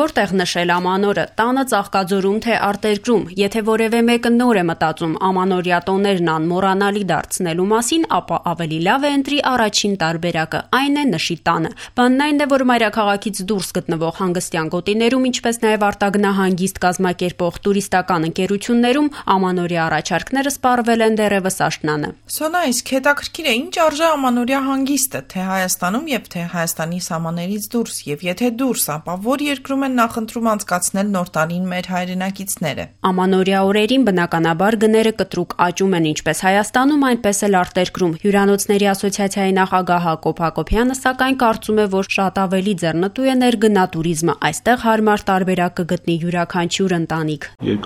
Որտեղ նշել ամանորը՝ տանը, Ծաղկաձորում, թե արտերկրում, եթե որևէ մեկը նոր է մտածում ամանորյա տոներն անմոռանալի դարձնելու մասին, ապա ավելի լավ է ընտրի առաջին տարբերակը, այն է նշի տանը։ Բանն այն է, որ մայրաքաղաքից դուրս գտնվող հանգստյան գոտիներում, ինչպես նաև արտագնահանգիստ կազմակերպող տուրիստական ընկերություններում ամանորյա առաջարկները սպառվել են դեռևս աշնանը։ Սոնա, իսկ հետաքրքիր է, ինչ արժե ամանորյա հանգիստը, թե Հայաստանում եւ թե Հայաստանի սահմաններից դուրս, եւ եթե դուրս, ապա որ երկրում են նախընտրում անցկացնել նոր տարին մեր հայրենակիցները։ Ամանորյա օրերին բնականաբար գները կտրուկ աճում են ինչպես Հայաստանում, այնպես էլ արտերկրում։ Հյուրանոցների ասոցիացիայի նախագահ Հակոբ Հակոբյանը սակայն կարծում է, որ շատ ավելի ձեռնտու է ներգնատուրիզմը, այստեղ հարմար տարբերակ կգտնի յուրաքանչյուր ընտանիք։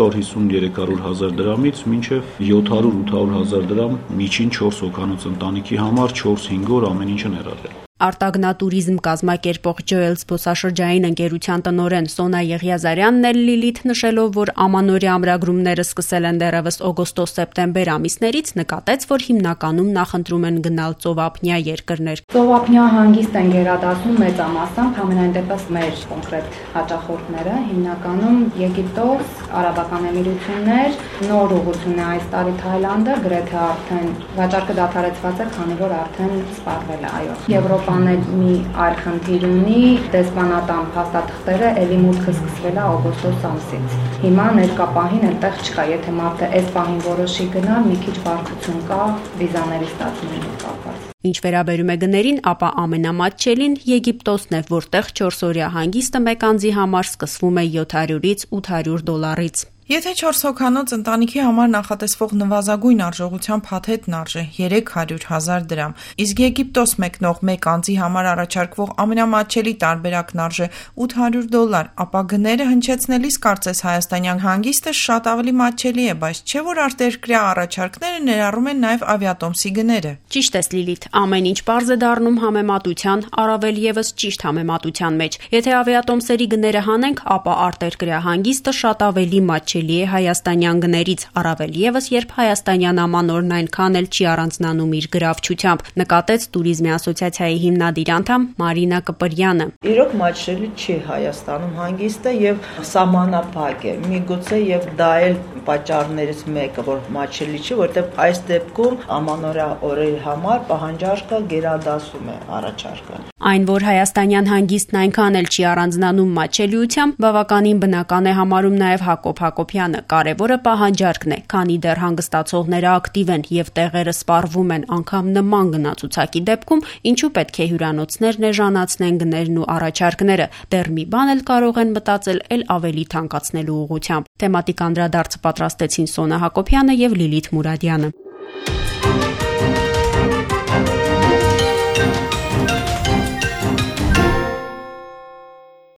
250-300 հազար դրամից մինչև 700-800 հազար դրամ միջին 4 հոգանոց ընտանիքի համար 4-5 օր ամեն ինչը ներառել։ Արտագնատուրիզմ կազմակերպող Ջոել զբոսաշրջային ընկերության տնօրեն Սոնա Եղիազարյանն էլ Լիլիթ նշելով, որ ամանորյա ամրագրումները սկսել են դեռևս օգոստոս-սեպտեմբեր ամիսներից, նկատեց, որ հիմնականում նախընտրում են գնալ ծովափնյա երկրներ։ Ծովափնյա հանգիստ են գերադասում մեծամասամբ, համենայն դեպս մեր կոնկրետ հաճախորդները, հիմնականում Եգիպտոս, Արաբական Էմիրություններ, նոր ուղղություն է այս տարի Թայլանդը, գրեթե արդեն վաճառքը դադարեցված է, քանի որ արդեն սպառվել է, այո։ Եվրոպան էլ մի այլ խնդիր ունի, դեսպանատան փաստաթղթերը էլի մուտքը սկսվել է օգոստոս ամսից։ Հիմա ներկա պահին այդտեղ չկա, եթե մարդը այս պահին որոշի գնալ, մի քիչ բարդություն կա վիզաների ստացումի հետ կապված։ Ինչ վերաբերում է գներին, ապա ամենամատչելին Եգիպտոսն է, որտեղ 4 օրյա հանգիստը մեկ անձի համար սկսվում է $700-ից $800։ Եթե 4 հոգանոց ընտանիքի համար նախատեսվող նվազագույն արժողությամբ հաթեթն արժե 300 հազար դրամ, իսկ Եգիպտոս մեկնող մեկ անձի համար առաջարկվող ամենամատչելի տարբերակն արժե $800, ապա գները հնչեցնելիս կարծես հայաստանյան հանգիստը շատ ավելի մատչելի է, բայց չէ՞ որ արտերկրյա առաջարկները ներառում են նաև ավիատոմսի գները։ Ճիշտ ես, Լիլիթ, ամեն ինչ պարզ է դառնում համեմատության, առավել եւս ճիշտ համեմատության մեջ։ Եթե ավիատոմսերի գները հանենք, ապա արտերկրյա հանգիստը շատ ավելի մատչելի է հայաստանյան գներից, առավել եւս երբ հայաստանյան ամանորն այնքան էլ չի առանձնանում իր գրավչությամբ, նկատեց Տուրիզմի ասոցիացիայի հիմնադիր անդամ Մարինա Կպրյանը։ Իրոք մատչելի չի Հայաստանում հանգիստը եւ սահմանափակ է։ Միգուցե եւ դա էլ պատճառներից մեկը, որ մատչելի չի, որտեղ այս դեպքում ամանորյա օրերի համար պահանջարկը գերադասում է առաջարկը։ Այն, որ հայաստանյան հանգիստն այնքան էլ չի առանձնանում մատչելիությամբ, բավականին բնական է համարում նաև Հակոբ Հակոբյանը։ Կարևորը պահանջարկն է, քանի դեռ հանգստացողները ակտիվ են եւ տեղերը սպառվում են անգամ նման գնացուցակի դեպքում, ինչու պետք է հյուրանոցներն էժանացնեն գներն ու առաջարկները, դեռ մի բան էլ կարող են մտածել էլ ավելի թանկացնելու ուղղությամբ։ Թեմատիկ անդրադարձը պատրաստեցին Սոնա Հակոբյանը եւ Լիլիթ Մուրադյանը։